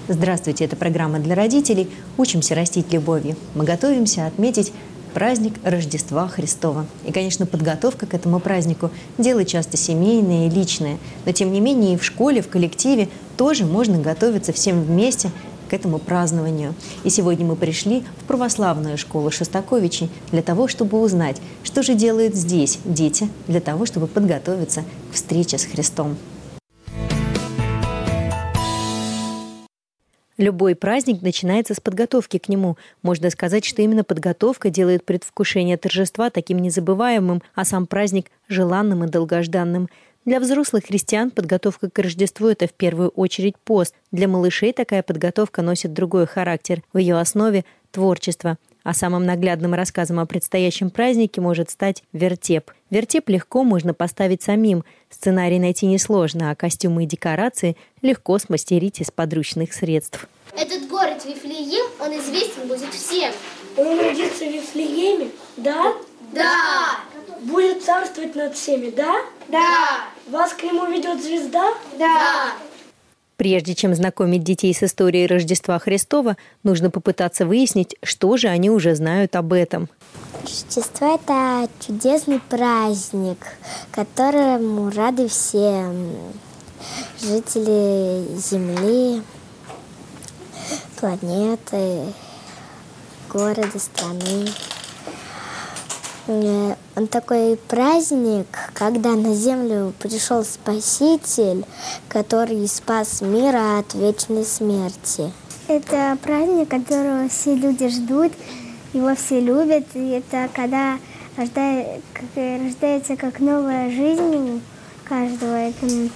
Здравствуйте, это программа для родителей «Учимся растить любовью». Мы готовимся отметить праздник Рождества Христова. И, конечно, подготовка к этому празднику – дело часто семейное и личное. Но, тем не менее, и в школе, в коллективе тоже можно готовиться всем вместе к этому празднованию. И сегодня мы пришли в православную школу Шостаковичей для того, чтобы узнать, что же делают здесь дети для того, чтобы подготовиться к встрече с Христом. Любой праздник начинается с подготовки к нему. Можно сказать, что именно подготовка делает предвкушение торжества таким незабываемым, а сам праздник – желанным и долгожданным. Для взрослых христиан подготовка к Рождеству – это в первую очередь пост. Для малышей такая подготовка носит другой характер. В ее основе – творчество. А самым наглядным рассказом о предстоящем празднике может стать вертеп. Вертеп легко можно поставить самим. Сценарий найти несложно, а костюмы и декорации легко смастерить из подручных средств. Этот город Вифлеем, он известен будет всем. Он родится в Вифлееме, да? Да! Будет царствовать над всеми, да? Да! Вас к нему ведет звезда? Да! Прежде чем знакомить детей с историей Рождества Христова, нужно попытаться выяснить, что же они уже знают об этом. Рождество – это чудесный праздник, которому рады все жители Земли, планеты, города, страны. Он такой праздник, когда на землю пришел Спаситель, который спас мир от вечной смерти. Это праздник, которого все люди ждут, его все любят. И это когда рождается как новая жизнь у каждого. Это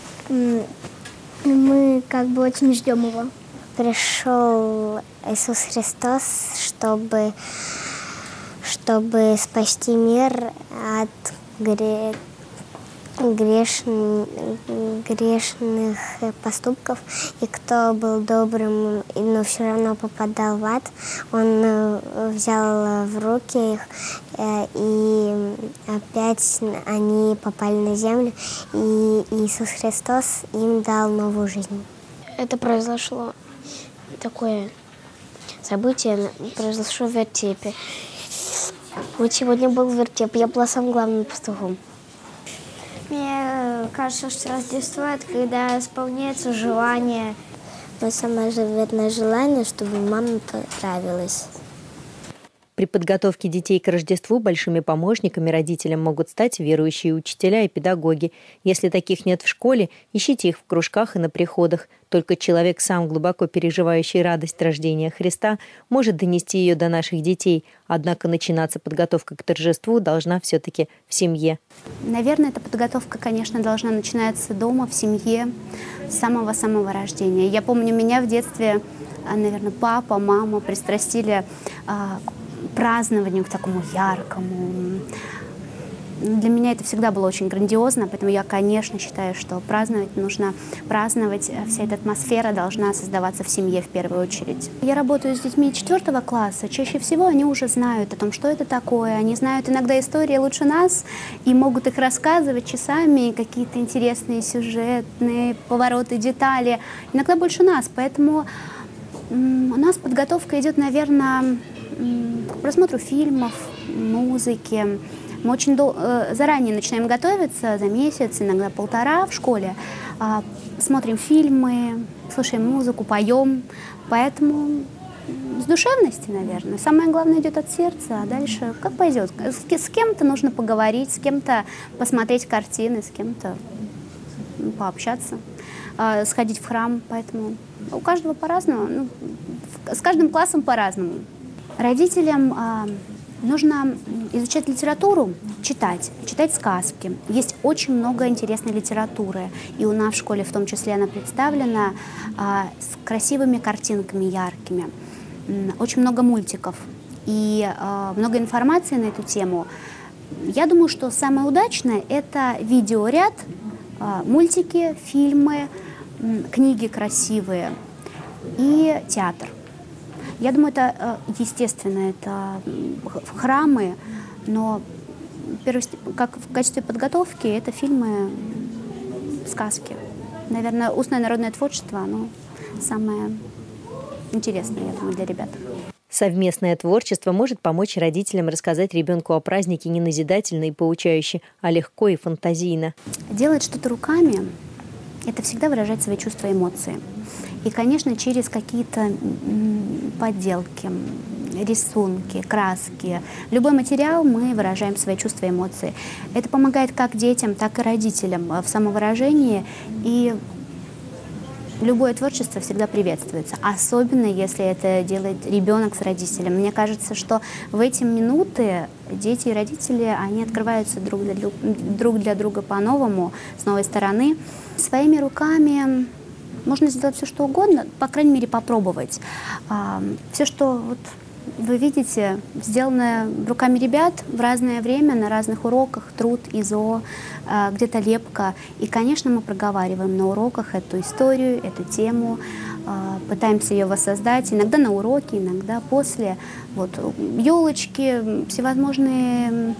мы как бы очень ждем его. Пришел Иисус Христос, чтобы спасти мир от грешных поступков. И кто был добрым, но все равно попадал в ад, он взял в руки их, и опять они попали на землю, и Иисус Христос им дал новую жизнь. Это произошло такое событие, произошло в вертепе. Вот сегодня был вертеп, я была самым главным пастухом. Мне кажется, что Рождество – это когда исполняется желание. Мое самое заветное желание, чтобы маме понравилось. При подготовке детей к Рождеству большими помощниками родителям могут стать верующие учителя и педагоги. Если таких нет в школе, ищите их в кружках и на приходах. Только человек, сам глубоко переживающий радость рождения Христа, может донести ее до наших детей. Однако начинаться подготовка к торжеству должна все-таки в семье. Наверное, эта подготовка, конечно, должна начинаться дома, в семье, с самого-самого рождения. Я помню, меня в детстве, наверное, папа, мама пристрастили к празднованию, к такому яркому. Для меня это всегда было очень грандиозно, поэтому я, конечно, считаю, что праздновать нужно праздновать. Вся эта атмосфера должна создаваться в семье в первую очередь. Я работаю с детьми 4 класса. Чаще всего они уже знают о том, что это такое. Они знают иногда истории лучше нас и могут их рассказывать часами, какие-то интересные сюжетные повороты, детали. Иногда больше нас, поэтому у нас подготовка идет, наверное, к просмотру фильмов, музыки. Мы очень заранее начинаем готовиться, за месяц, иногда 1,5 в школе. Смотрим фильмы, слушаем музыку, поем. Поэтому с душевности, наверное. Самое главное идет от сердца, а дальше как пойдет. С кем-то нужно поговорить, с кем-то посмотреть картины, с кем-то пообщаться, сходить в храм. Поэтому у каждого по-разному, с каждым классом по-разному. Родителям нужно изучать литературу, читать сказки. Есть очень много интересной литературы. И у нас в школе в том числе она представлена с красивыми картинками, яркими. Очень много мультиков и много информации на эту тему. Я думаю, что самое удачное – это видеоряд, мультики, фильмы, книги красивые и театр. Я думаю, это естественно, это храмы, но как в качестве подготовки это фильмы, сказки. Наверное, устное народное творчество, оно самое интересно, я думаю, для ребят. Совместное творчество может помочь родителям рассказать ребенку о празднике не назидательно и поучающе, а легко и фантазийно. Делать что-то руками – это всегда выражать свои чувства и эмоции. И, конечно, через какие-то подделки, рисунки, краски, любой материал мы выражаем свои чувства и эмоции. Это помогает как детям, так и родителям в самовыражении. И любое творчество всегда приветствуется, особенно если это делает ребенок с родителем. Мне кажется, что в эти минуты дети и родители, они открываются друг для друга по-новому, с новой стороны. Своими руками можно сделать все, что угодно, по крайней мере, попробовать. Все, что вот вы видите, сделанное руками ребят в разное время, на разных уроках, труд, ИЗО, где-то лепка. И, конечно, мы проговариваем на уроках эту историю, эту тему, пытаемся ее воссоздать, иногда на уроке, иногда после. Вот, елочки, всевозможные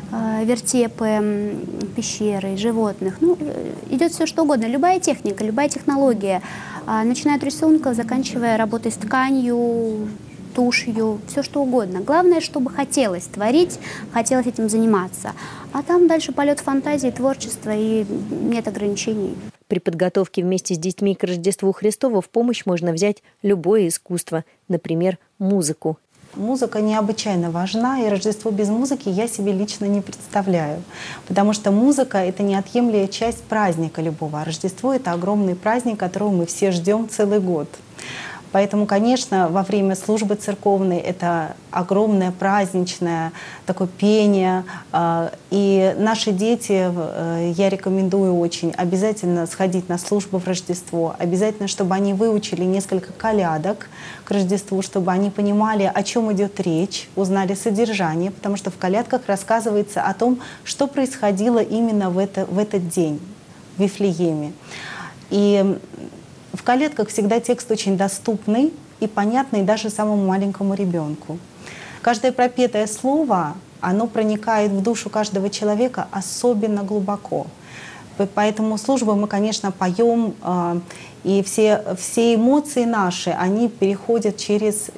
вертепы, пещеры, животных. Ну, идет все что угодно. Любая техника, любая технология, начиная от рисунков, заканчивая работой с тканью, тушью, все что угодно. Главное, чтобы хотелось творить, хотелось этим заниматься. А там дальше полет фантазии, творчества, и нет ограничений. При подготовке вместе с детьми к Рождеству Христову в помощь можно взять любое искусство, например, музыку. Музыка необычайно важна, и Рождество без музыки я себе лично не представляю. Потому что музыка — это неотъемлемая часть праздника любого. А Рождество — это огромный праздник, которого мы все ждем целый год. Поэтому, конечно, во время службы церковной это огромное праздничное такое пение. И наши дети, я рекомендую очень обязательно сходить на службу в Рождество. Обязательно, чтобы они выучили несколько колядок к Рождеству, чтобы они понимали, о чем идет речь, узнали содержание, потому что в колядках рассказывается о том, что происходило именно в этот день в Вифлееме. И в колядках всегда текст очень доступный и понятный даже самому маленькому ребенку. Каждое пропетое слово, оно проникает в душу каждого человека особенно глубоко. Поэтому службу мы, конечно, поем, и все эмоции наши, они переходят через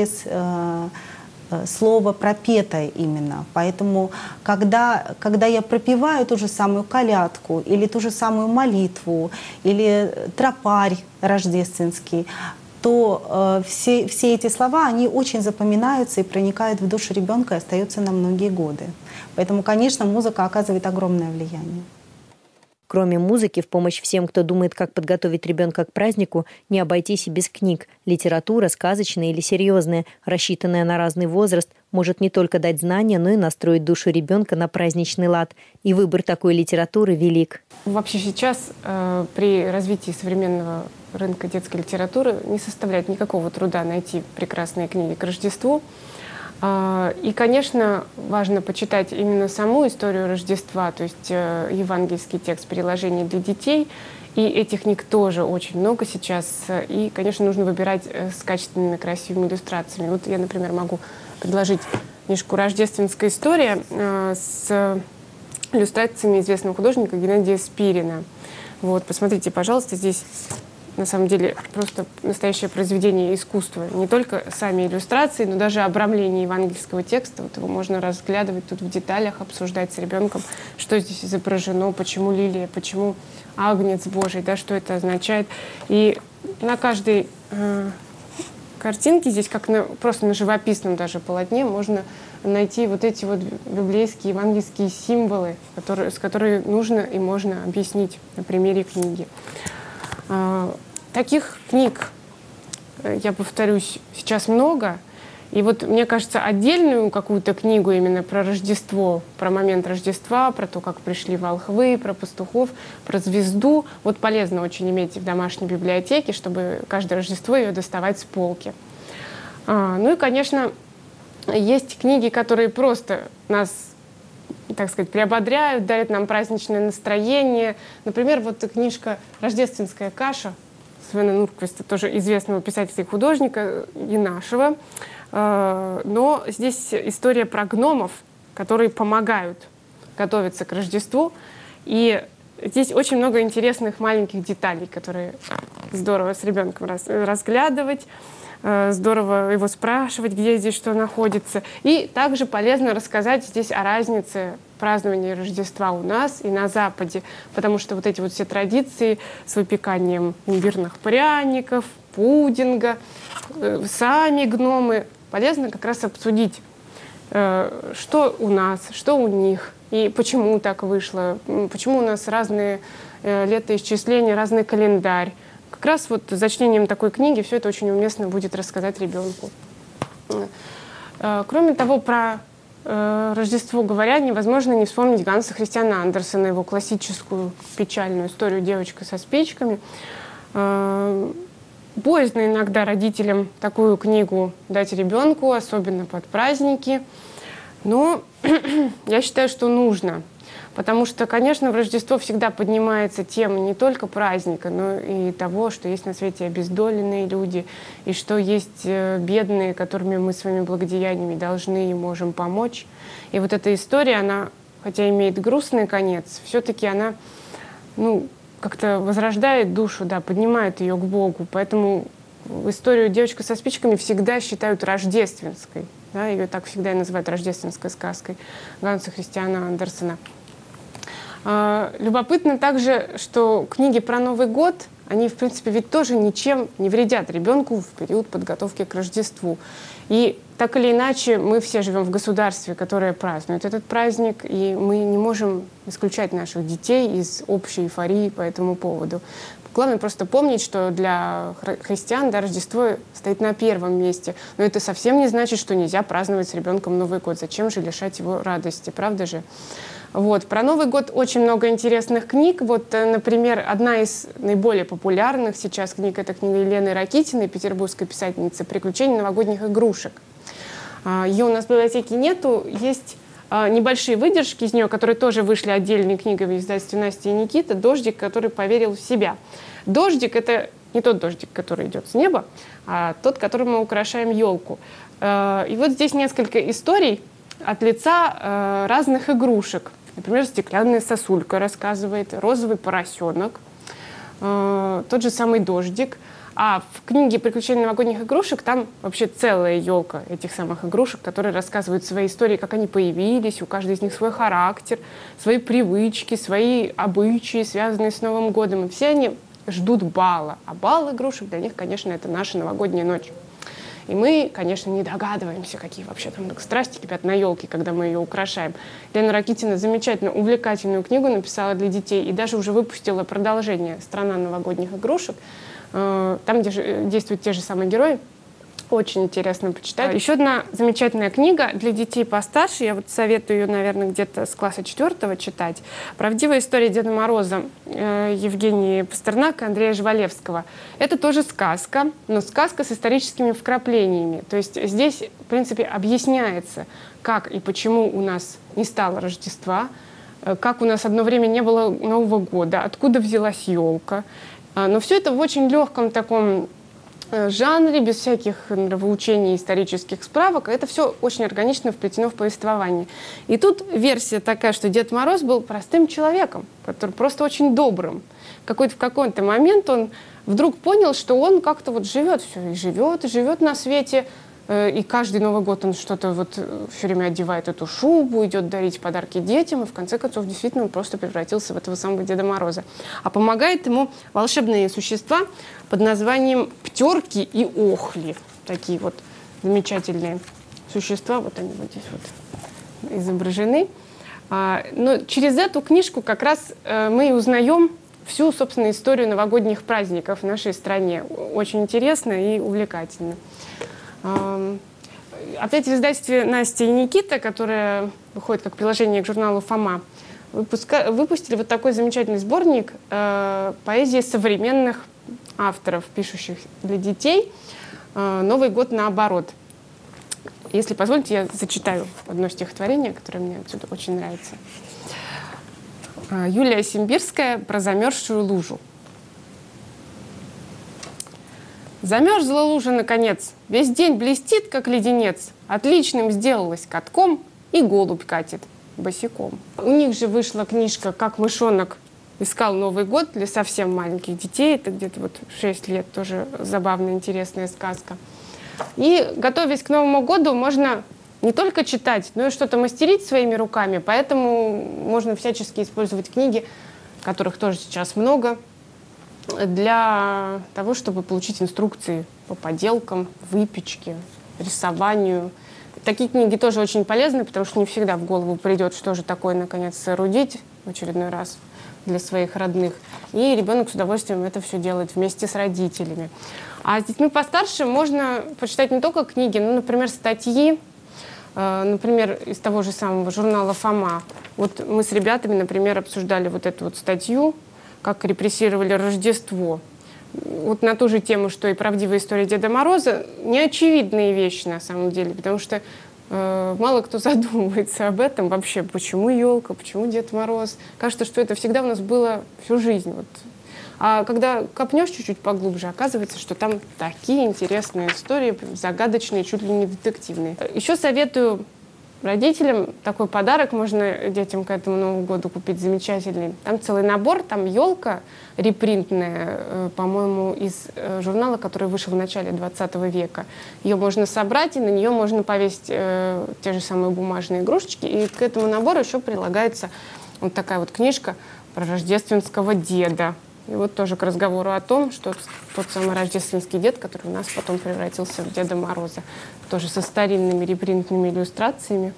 слово пропетое именно. Поэтому, когда я пропеваю ту же самую колядку, или ту же самую молитву, или тропарь рождественский, то все эти слова, они очень запоминаются и проникают в душу ребенка и остаются на многие годы. Поэтому, конечно, музыка оказывает огромное влияние. Кроме музыки, в помощь всем, кто думает, как подготовить ребенка к празднику, не обойтись и без книг. Литература, сказочная или серьезная, рассчитанная на разный возраст, может не только дать знания, но и настроить душу ребенка на праздничный лад. И выбор такой литературы велик. Вообще сейчас при развитии современного рынка детской литературы не составляет никакого труда найти прекрасные книги к Рождеству. И, конечно, важно почитать именно саму историю Рождества, то есть евангельский текст переложений для детей. И этих книг тоже очень много сейчас. И, конечно, нужно выбирать с качественными, красивыми иллюстрациями. Вот я, например, могу предложить книжку «Рождественская история» с иллюстрациями известного художника Геннадия Спирина. Вот, посмотрите, пожалуйста, здесь на самом деле просто настоящее произведение искусства. Не только сами иллюстрации, но даже обрамление евангельского текста. Вот его можно разглядывать тут в деталях, обсуждать с ребенком, что здесь изображено, почему лилия, почему агнец Божий, да, что это означает. И на каждой картинке здесь, как просто на живописном даже полотне, можно найти вот эти вот библейские, евангельские символы, с которыми нужно и можно объяснить на примере книги. Таких книг, я повторюсь, сейчас много. И вот, мне кажется, отдельную какую-то книгу именно про Рождество, про момент Рождества, про то, как пришли волхвы, про пастухов, про звезду, вот полезно очень иметь в домашней библиотеке, чтобы каждое Рождество ее доставать с полки. Ну и, конечно, есть книги, которые просто нас, так сказать, приободряют, дарят нам праздничное настроение. Например, вот книжка «Рождественская каша» Свена Нурквиста, тоже известного писателя и художника, и нашего. Но здесь история про гномов, которые помогают готовиться к Рождеству. И здесь очень много интересных маленьких деталей, которые здорово с ребенком разглядывать. здорово его спрашивать, где здесь что находится. И также полезно рассказать здесь о разнице празднования Рождества у нас и на Западе, потому что вот эти вот все традиции с выпеканием имбирных пряников, пудинга, сами гномы, полезно как раз обсудить, что у нас, что у них, и почему так вышло, почему у нас разные летоисчисления, разный календарь. Как раз вот за чтением такой книги все это очень уместно будет рассказать ребенку. Кроме того, про Рождество говоря, невозможно не вспомнить Ганса Христиана Андерсена, его классическую печальную историю «Девочка со спичками». Боязно иногда родителям такую книгу дать ребенку, особенно под праздники. Но я считаю, что нужно. Потому что, конечно, в Рождество всегда поднимается тема не только праздника, но и того, что есть на свете обездоленные люди, и что есть бедные, которыми мы своими благодеяниями должны и можем помочь. И вот эта история, она, хотя имеет грустный конец, все-таки она, как-то возрождает душу, да, поднимает ее к Богу. Поэтому историю «Девочка со спичками» всегда считают рождественской. Да, ее так всегда и называют рождественской сказкой Ганса Христиана Андерсена. Любопытно также, что книги про Новый год, они, в принципе, ведь тоже ничем не вредят ребенку в период подготовки к Рождеству. И так или иначе, мы все живем в государстве, которое празднует этот праздник, и мы не можем исключать наших детей из общей эйфории по этому поводу. Главное просто помнить, что для христиан, да, Рождество стоит на первом месте. Но это совсем не значит, что нельзя праздновать с ребенком Новый год. Зачем же лишать его радости, правда же? Вот. Про Новый год очень много интересных книг. Вот, например, одна из наиболее популярных сейчас книг — это книга Елены Ракитиной, петербургской писательницы, «Приключения новогодних игрушек». Ее у нас в библиотеке нету. Есть небольшие выдержки из нее, которые тоже вышли отдельной книгой в издательстве «Настя и Никита». «Дождик, который поверил в себя». Дождик — это не тот дождик, который идет с неба, а тот, которым мы украшаем елку. И вот здесь несколько историй от лица разных игрушек. Например, стеклянная сосулька рассказывает, розовый поросенок, тот же самый дождик. А в книге «Приключения новогодних игрушек» там вообще целая елка этих самых игрушек, которые рассказывают свои истории, как они появились, у каждой из них свой характер, свои привычки, свои обычаи, связанные с Новым годом. И все они ждут бала. А бал игрушек для них, конечно, это наша новогодняя ночь. И мы, конечно, не догадываемся, какие вообще там страсти кипят на елке, когда мы ее украшаем. Лена Ракитина замечательно увлекательную книгу написала для детей и даже уже выпустила продолжение «Страна новогодних игрушек». Там действуют те же самые герои. Очень интересно почитать. Еще одна замечательная книга для детей постарше. Я вот советую ее, наверное, где-то с класса 4 читать. «Правдивая история Деда Мороза» Евгении Пастернака и Андрея Жвалевского. Это тоже сказка, но сказка с историческими вкраплениями. То есть здесь, в принципе, объясняется, как и почему у нас не стало Рождества, как у нас одно время не было Нового года, откуда взялась елка. Но все это в очень легком таком жанре, без всяких нравоучений, исторических справок. Это все очень органично вплетено в повествование. И тут версия такая, что Дед Мороз был простым человеком, который просто очень добрым. В какой-то момент он вдруг понял, что он как-то вот живет все, и живет на свете. И каждый Новый год он что-то вот все время одевает эту шубу, идет дарить подарки детям, и в конце концов действительно он просто превратился в этого самого Деда Мороза. А помогает ему волшебные существа под названием Птерки и Охли. Такие вот замечательные существа, вот они вот здесь вот изображены. Но через эту книжку как раз мы и узнаем всю, собственно, историю новогодних праздников в нашей стране. Очень интересно и увлекательно. Опять в издательстве «Настя и Никита», которое выходит как приложение к журналу «Фома», выпустили вот такой замечательный сборник поэзии современных авторов, пишущих для детей. «Новый год наоборот». Если позволите, я зачитаю одно стихотворение, которое мне отсюда очень нравится. Юлия Симбирская про замерзшую лужу. Замерзла лужа, наконец, весь день блестит, как леденец. Отличным сделалась катком, и голубь катит босиком. У них же вышла книжка «Как мышонок искал Новый год» для совсем маленьких детей. Это где-то вот 6 лет, тоже забавная, интересная сказка. И, готовясь к Новому году, можно не только читать, но и что-то мастерить своими руками. Поэтому можно всячески использовать книги, которых тоже сейчас много, для того, чтобы получить инструкции по поделкам, выпечке, рисованию. Такие книги тоже очень полезны, потому что не всегда в голову придет, что же такое, наконец, соорудить в очередной раз для своих родных. И ребенок с удовольствием это все делает вместе с родителями. А с детьми постарше можно почитать не только книги, но, например, статьи, например, из того же самого журнала «Фома». Вот мы с ребятами, например, обсуждали вот эту вот статью, как репрессировали Рождество. Вот на ту же тему, что и правдивая история Деда Мороза, неочевидные вещи на самом деле, потому что мало кто задумывается об этом вообще, почему елка, почему Дед Мороз. Кажется, что это всегда у нас было всю жизнь. Вот. А когда копнешь чуть-чуть поглубже, оказывается, что там такие интересные истории, загадочные, чуть ли не детективные. Еще советую родителям такой подарок можно детям к этому Новому году купить замечательный. Там целый набор, там елка репринтная, по-моему, из журнала, который вышел в начале 20 века. Ее можно собрать, и на нее можно повесить те же самые бумажные игрушечки. И к этому набору еще прилагается вот такая вот книжка про рождественского деда. И вот тоже к разговору о том, что тот самый рождественский дед, который у нас потом превратился в Деда Мороза, тоже со старинными репринтными иллюстрациями.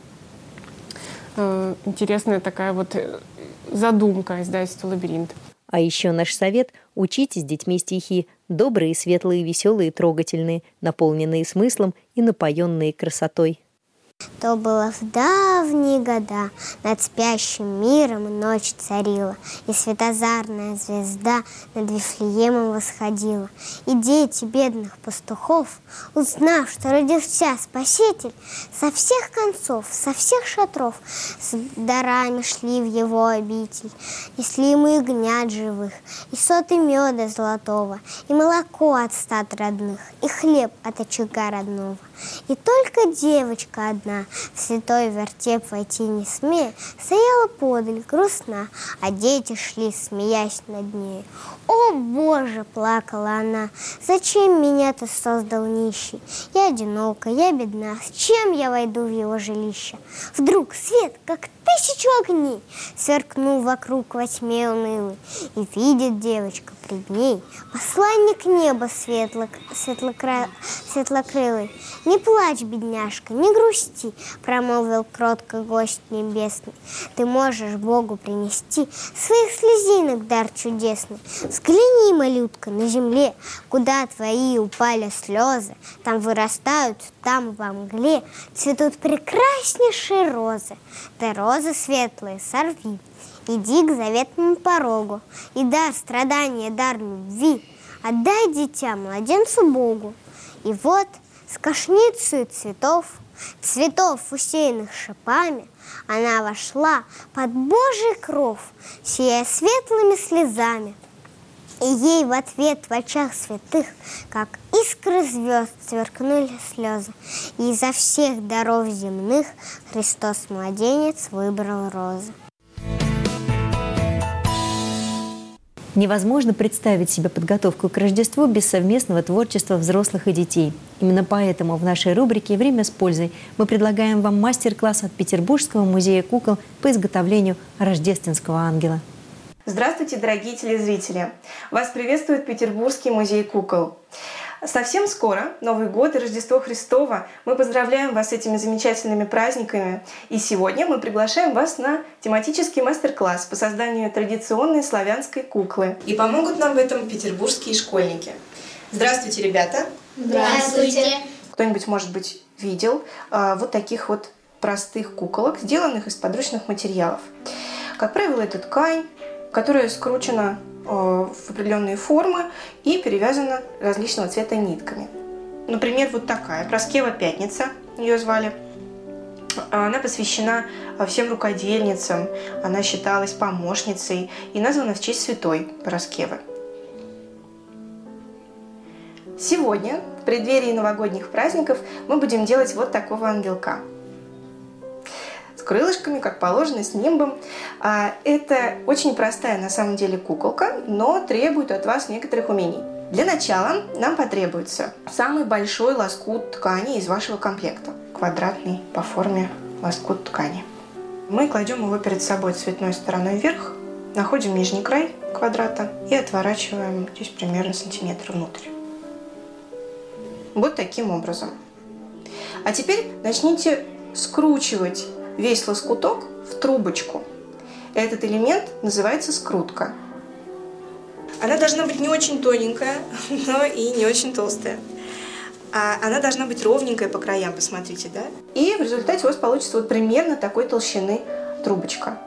Интересная такая вот задумка издательства «Лабиринт». А еще наш совет – учите с детьми стихи. Добрые, светлые, веселые, трогательные, наполненные смыслом и напоенные красотой. То было в давние года, над спящим миром ночь царила, и светозарная звезда над Вифлеемом восходила. И дети бедных пастухов, узнав, что родился Спаситель, со всех концов, со всех шатров с дарами шли в его обитель. Несли ему ягнят живых, и соты меда золотого, и молоко от стад родных, и хлеб от очага родного. И только девочка одна, в святой вертеп войти не смея, стояла подаль, грустна, а дети шли, смеясь над ней. «О, Боже!» — плакала она, «зачем меня ты создал нищий? Я одинока, я бедна, с чем я войду в его жилище?» Вдруг свет, как 1000 огней, сверкнул вокруг во тьме унылой, и видит девочка пред ней посланник неба светлокрылый. «Не плачь, бедняжка, не грусти», — промолвил кротко гость небесный. «Ты можешь Богу принести своих слезинок дар чудесный. Взгляни, малютка, на земле, куда твои упали слезы. Там вырастают, там во мгле цветут прекраснейшие розы. Ты розы светлые сорви, иди к заветному порогу, и дар страдания, дар любви отдай дитя младенцу Богу». И вот с кошницей цветов, усеянных шипами, она вошла под Божий кров, сияя светлыми слезами. И ей в ответ в очах святых, как искры звезд, сверкнули слезы. И изо всех даров земных Христос-младенец выбрал розы. Невозможно представить себе подготовку к Рождеству без совместного творчества взрослых и детей. Именно поэтому в нашей рубрике «Время с пользой» мы предлагаем вам мастер-класс от Петербургского музея кукол по изготовлению рождественского ангела. Здравствуйте, дорогие телезрители! Вас приветствует Петербургский музей кукол. Совсем скоро Новый год и Рождество Христово. Мы поздравляем вас с этими замечательными праздниками. И сегодня мы приглашаем вас на тематический мастер-класс по созданию традиционной славянской куклы. И помогут нам в этом петербургские школьники. Здравствуйте, ребята! Здравствуйте! Кто-нибудь, может быть, видел вот таких вот простых куколок, сделанных из подручных материалов. Как правило, это ткань, которая скручена в определенные формы и перевязана различного цвета нитками. Например, вот такая, Проскева Пятница, ее звали. Она посвящена всем рукодельницам, она считалась помощницей и названа в честь святой Проскевы. Сегодня, в преддверии новогодних праздников, мы будем делать вот такого ангелка. С крылышками, как положено, с нимбом. Это очень простая на самом деле куколка, но требует от вас некоторых умений. Для начала нам потребуется самый большой лоскут ткани из вашего комплекта. Квадратный по форме лоскут ткани. Мы кладем его перед собой цветной стороной вверх, находим нижний край квадрата и отворачиваем здесь примерно сантиметр внутрь. Вот таким образом. А теперь начните скручивать весь лоскуток в трубочку. Этот элемент называется скрутка. Она должна быть не очень тоненькая, но и не очень толстая. Она должна быть ровненькая по краям, посмотрите, да? И в результате у вас получится вот примерно такой толщины трубочка.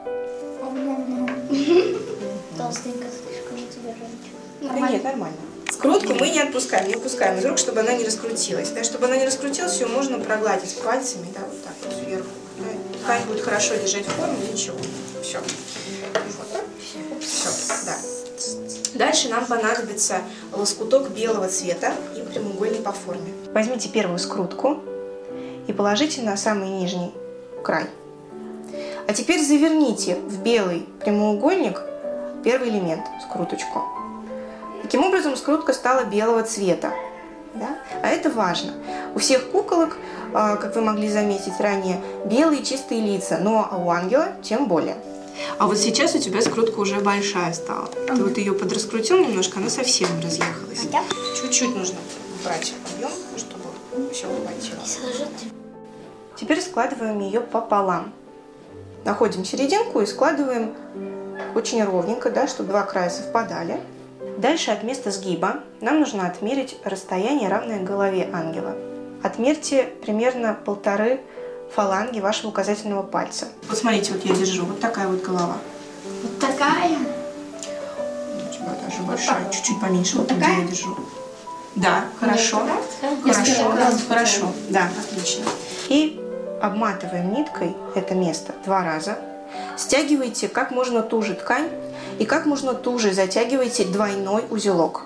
Толстенько слишком у тебя, Женечка. Да нет, нормально. Скрутку мы не отпускаем из рук, чтобы она не раскрутилась. Да? Чтобы она не раскрутилась, ее можно прогладить пальцами, да, вот так вот сверху. Да? Ткань будет хорошо держать форму, ничего. Все. Вот так. Все, да. Дальше нам понадобится лоскуток белого цвета и прямоугольный по форме. Возьмите первую скрутку и положите на самый нижний край. А теперь заверните в белый прямоугольник первый элемент, скруточку. Таким образом, скрутка стала белого цвета. Да? А это важно. У всех куколок, как вы могли заметить ранее, белые чистые лица, но у ангела тем более. А вот сейчас у тебя скрутка уже большая стала. Ты вот ее подраскрутил немножко, она совсем разъехалась. Чуть-чуть нужно убрать объем, чтобы все ухватило. Теперь складываем ее пополам. Находим серединку и складываем очень ровненько, да, чтобы два края совпадали. Дальше от места сгиба нам нужно отмерить расстояние, равное голове ангела. Отмерьте примерно 1,5 фаланги вашего указательного пальца. Вот смотрите, вот я держу, вот такая вот голова. Вот такая? У тебя даже большая, чуть-чуть поменьше, вот где я держу. Да, хорошо. Хорошо, да, отлично. И обматываем ниткой это место 2 раза. Стягивайте как можно туже ткань и как можно туже затягивайте двойной узелок.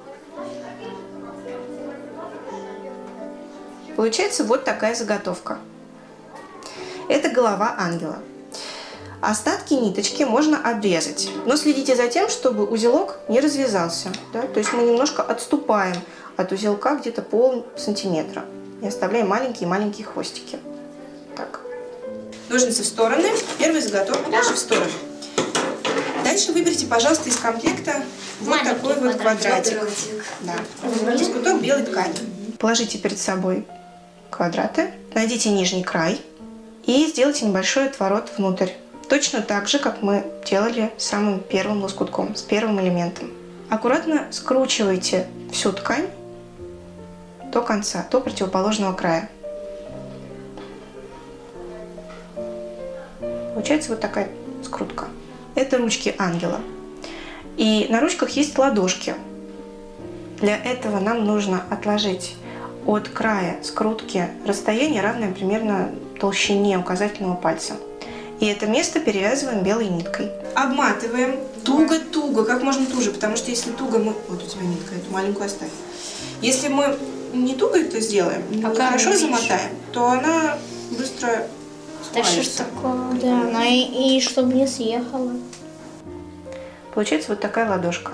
Получается вот такая заготовка. Это голова ангела. Остатки ниточки можно обрезать, но следите за тем, чтобы узелок не развязался. Да? То есть мы немножко отступаем от узелка где-то полсантиметра и оставляем маленькие-маленькие хвостики. Так. Ножницы в стороны. Первая заготовка дальше в сторону. Дальше выберите, пожалуйста, из комплекта вот такой вот квадратик. Да. Лоскуток белой ткани. Положите перед собой квадраты, найдите нижний край и сделайте небольшой отворот внутрь. Точно так же, как мы делали с самым первым лоскутком, с первым элементом. Аккуратно скручивайте всю ткань до конца, до противоположного края. Получается вот такая скрутка. Это ручки ангела. И на ручках есть ладошки. Для этого нам нужно отложить от края скрутки расстояние, равное примерно толщине указательного пальца. И это место перевязываем белой ниткой. Обматываем туго-туго, как можно туже, потому что если туго мы... Вот у тебя нитка, эту маленькую оставь. Если мы не туго это сделаем, хорошо замотаем, то она быстро свалится. Да, но и чтобы не съехала. Получается вот такая ладошка.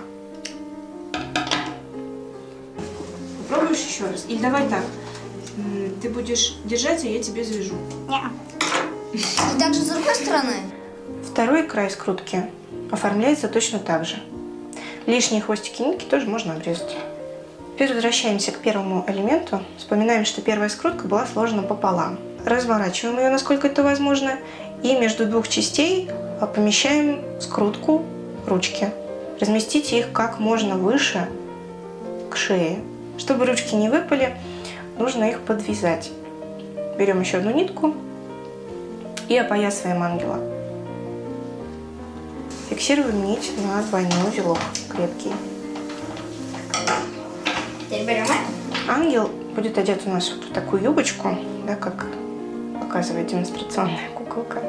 Попробуешь еще раз? Или давай так. Ты будешь держать, а я тебе завяжу. И также с другой стороны? Второй край скрутки оформляется точно так же. Лишние хвостики нитки тоже можно обрезать. Теперь возвращаемся к первому элементу. Вспоминаем, что первая скрутка была сложена пополам. Разворачиваем ее, насколько это возможно, и между двух частей помещаем скрутку ручки. Разместите их как можно выше к шее. Чтобы ручки не выпали, нужно их подвязать. Берем еще одну нитку и опоясываем ангела. Фиксируем нить на двойной узелок, крепкий. Теперь берем это. Ангел будет одет у нас вот в такую юбочку, да, как показывает демонстрационная куколка.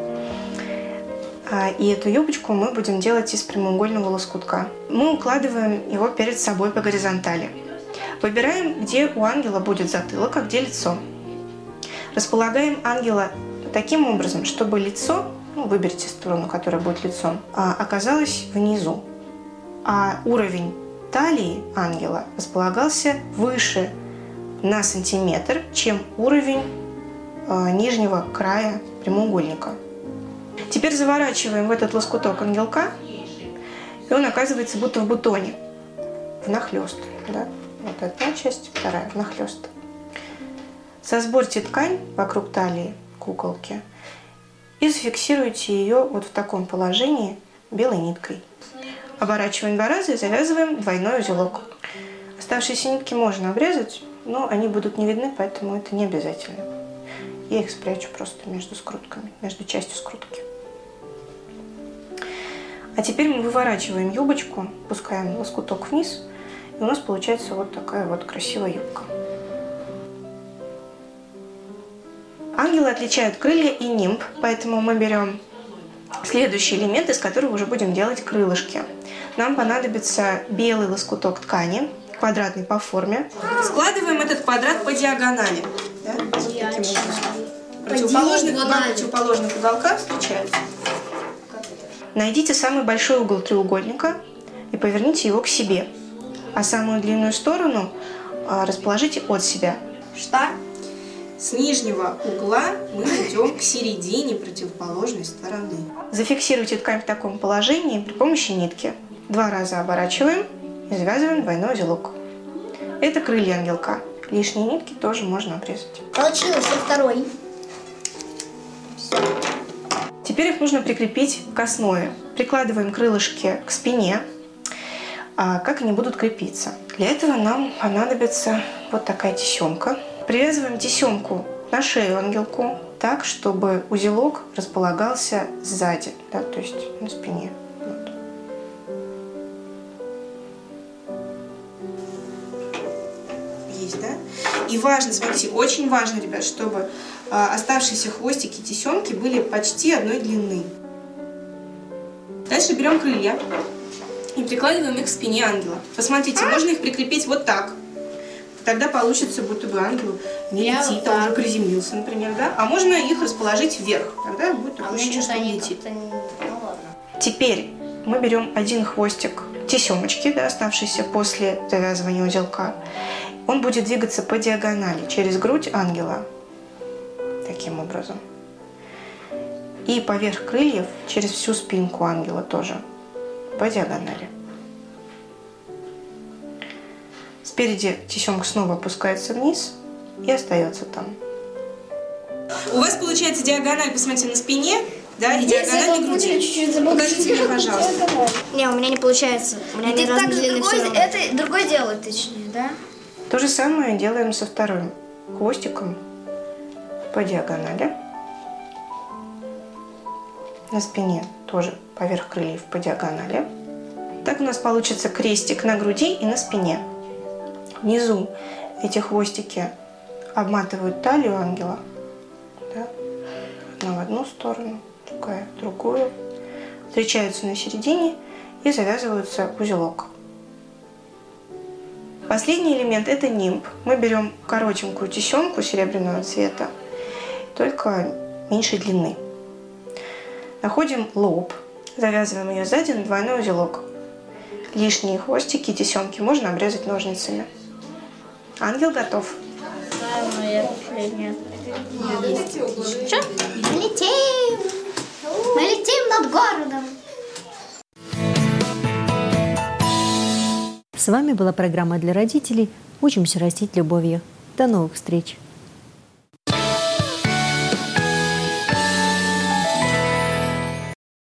И эту юбочку мы будем делать из прямоугольного лоскутка. Мы укладываем его перед собой по горизонтали. Выбираем, где у ангела будет затылок, а где лицо. Располагаем ангела таким образом, чтобы лицо, выберите сторону, которая будет лицом, оказалось внизу, а уровень талии ангела располагался выше на сантиметр, чем уровень нижнего края прямоугольника. Теперь заворачиваем в этот лоскуток ангелка, и он оказывается будто в бутоне, внахлёст. Да? Вот одна часть, вторая внахлёст. Сосборьте ткань вокруг талии куколки и зафиксируйте ее вот в таком положении белой ниткой. Оборачиваем 2 раза и завязываем двойной узелок. Оставшиеся нитки можно обрезать, но они будут не видны, поэтому это не обязательно. Я их спрячу просто между скрутками, между частью скрутки. А теперь мы выворачиваем юбочку, пускаем лоскуток вниз, и у нас получается вот такая вот красивая юбка. Ангелы отличают крылья и нимб, поэтому мы берем следующий элемент, из которого уже будем делать крылышки. Нам понадобится белый лоскуток ткани, квадратный по форме. Складываем этот квадрат по диагонали. Да? Вот таким образом. Два противоположных уголка встречаются. Найдите самый большой угол треугольника и поверните его к себе. А самую длинную сторону расположите от себя. Что? С нижнего угла мы идем к середине противоположной стороны. Зафиксируйте ткань в таком положении при помощи нитки. 2 раза оборачиваем и завязываем двойной узелок. Это крылья ангелка. Лишние нитки тоже можно обрезать. Получилось, второй. Теперь их нужно прикрепить к основе. Прикладываем крылышки к спине. А как они будут крепиться? Для этого нам понадобится вот такая тесемка. Привязываем тесемку на шею ангелку так, чтобы узелок располагался сзади, да, то есть на спине. Вот. Есть, да? И важно, смотрите, очень важно, ребят, чтобы оставшиеся хвостики тесемки были почти одной длины. Дальше берем крылья и прикладываем их к спине ангела. Посмотрите, можно их прикрепить вот так. Тогда получится, будто бы ангел не летит, а уже приземлился, например, да? А можно их расположить вверх, тогда будет такое ощущение, что он летит. Теперь мы берем один хвостик тесемочки, да, оставшийся после завязывания узелка. Он будет двигаться по диагонали через грудь ангела, таким образом. И поверх крыльев через всю спинку ангела тоже по диагонали. Спереди тесемка снова опускается вниз и остается там. У вас получается диагональ, посмотрите, на спине, да, и диагональ на груди. Покажите мне, пожалуйста. Не, у меня не получается. У меня не так же это другой делает, точнее, да? То же самое делаем со вторым хвостиком по диагонали. На спине тоже поверх крыльев по диагонали. Так у нас получится крестик на груди и на спине. Внизу эти хвостики обматывают талию ангела. Да? Одна в одну сторону, другая в другую. Встречаются на середине и завязываются в узелок. Последний элемент – это нимб. Мы берем коротенькую тесемку серебряного цвета, только меньшей длины. Находим лоб, завязываем ее сзади на двойной узелок. Лишние хвостики и тесемки можно обрезать ножницами. Ангел готов. Что? Мы летим! Мы летим над городом! С вами была программа для родителей «Учимся растить любовью». До новых встреч!